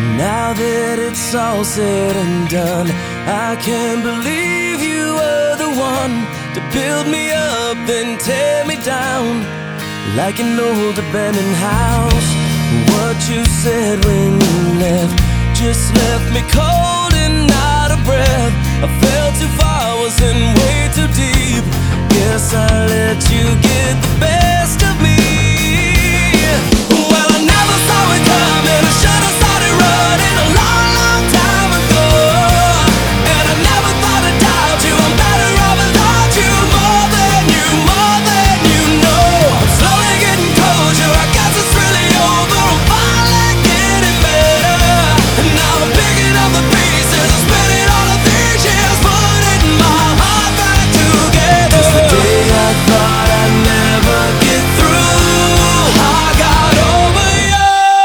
Now that it's all said and done, I can't believe you were the one to build me up then tear me down like an old abandoned house. What you said when you left just left me cold and out of breath. I fell too far, was in way too deep. Guess I let you get the best of me. Well, I never saw it coming. I should have started running a long, long time ago. And I never thought I'd doubt you. I'm better off without you. More than you know. I'm slowly getting closure. I guess it's really over. I'm finally getting better. And now I'm picking up the pieces. I'm spending all of these years putting my heart back together. Just the day I thought I'd never get through, I got over you.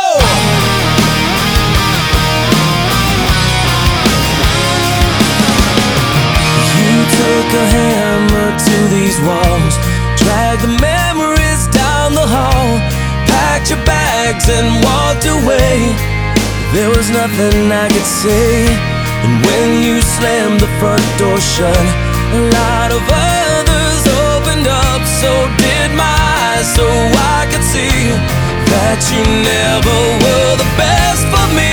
You took a hammer to these walls, dragged the memories down the hall, packed your bags and walked away. There was nothing I could say. And when you slammed the front door shut, a lot of others opened up. So did my eyes, so I could see that you never were the best for me.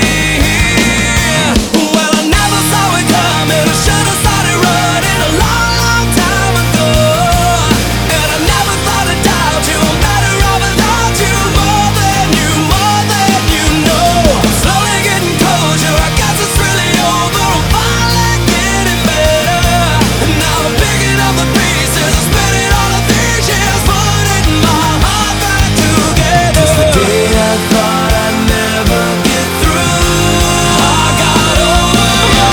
Well, I never saw it coming. I should have started running a long, long time ago. And I never thought I'd doubt you. I'm better off without you. More than you know. I'm slowly getting closure. I guess it's really over. I'm finally getting better. And now I'm picking up the pieces. I'm spending all of these years putting my heart back together. Just the day I thought I'd never get through, I got over you.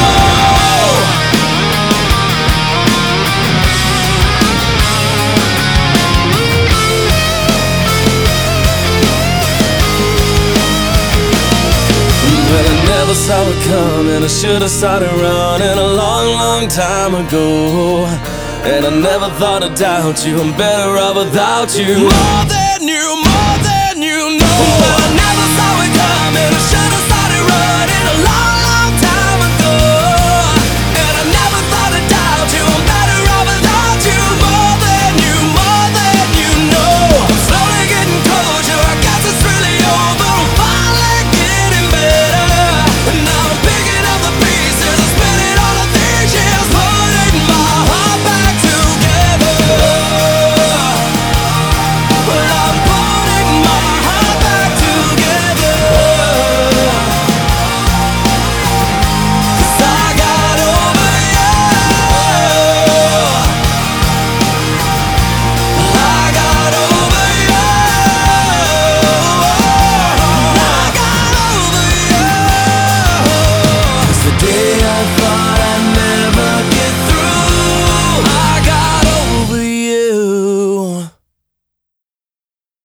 Well, I never saw it coming. I should have started running a long, long time ago. And I never thought I'd doubt you. I'm better off without you. More than